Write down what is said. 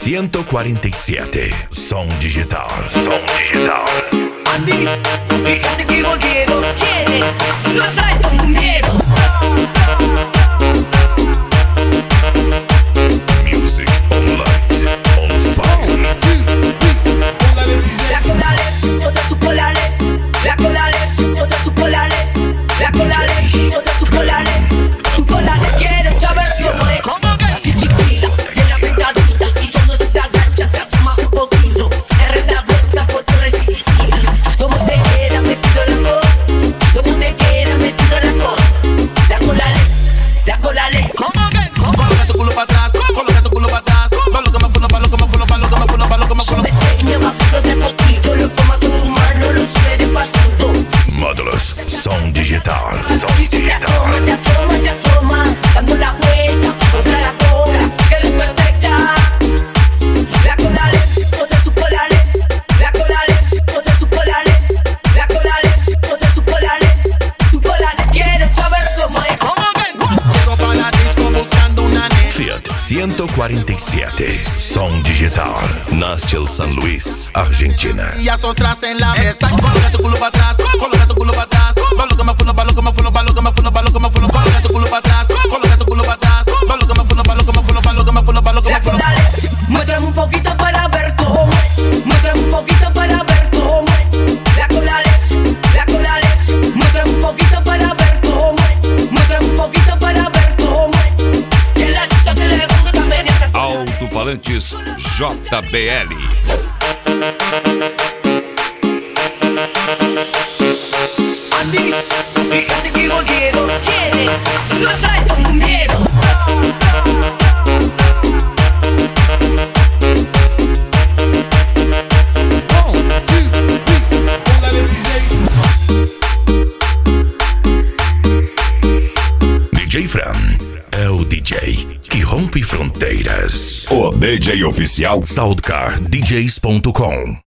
147. Som digital. Som digital. Andy, fíjate que volvieron. ¿Quiénes? Los altos murieron. Music on light, on fire. La colales, otra tu colales. La colales, otra tu colales. La colales, otra tu colales. Tu colales, ¿quieres saber cómo es? Así chiquita, bien apretadita. Y todo te agacha, te asoma un poquito. Te da vuelta por tu retina. Como te quieras metido la cola. Como te quieras metido la cola. La colales, la colales. Coloca tu culo para atrás, coloca tu culo para atrás. Pa' lo que me funo, pa' lo que me funo, pa' lo que me funo, pa' lo que me funo. Me enseña bajito de poquito. Lo forma con tu mano, lo sé de pasito. Módulos. Som digital. Y si te asoma, dando la vuelta contra la cola, que eres perfecta. La colales, otra tu colales. La colales, otra tu colales. La colales, otra tu colales. Tu colales, ¿quieres saber cómo es? Llego pa' la disco buscando una nena. Fiat 147. Som digital. Nastil San Luis, Argentina. Y las otras en la mesa. Coloca tu culo para atrás, coloca tu culo para atrás. Pa' lo que me funo, pa' lo que me funo, pa' lo que me funo, pa' lo que me funo. Coloca tu culo para atrás, coloca tu culo para atrás. Pa' lo que me funo, pa' lo que me funo, pa' lo que me funo, pa' lo que La me funo. colales, muéstrame un poquito para ver cómo es. Muéstrame un poquito para ver cómo es. La colales, muéstrame un poquito para ver cómo es. Muéstrame un poquito para ver cómo es. Que la chica que le gusta media. Alto-falantes JBL. Andy, fíjate que volvieron. ¿Quiénes? Los altos murieron. DJ Fran é o DJ que rompe fronteiras. O DJ oficial Soundcardjs.com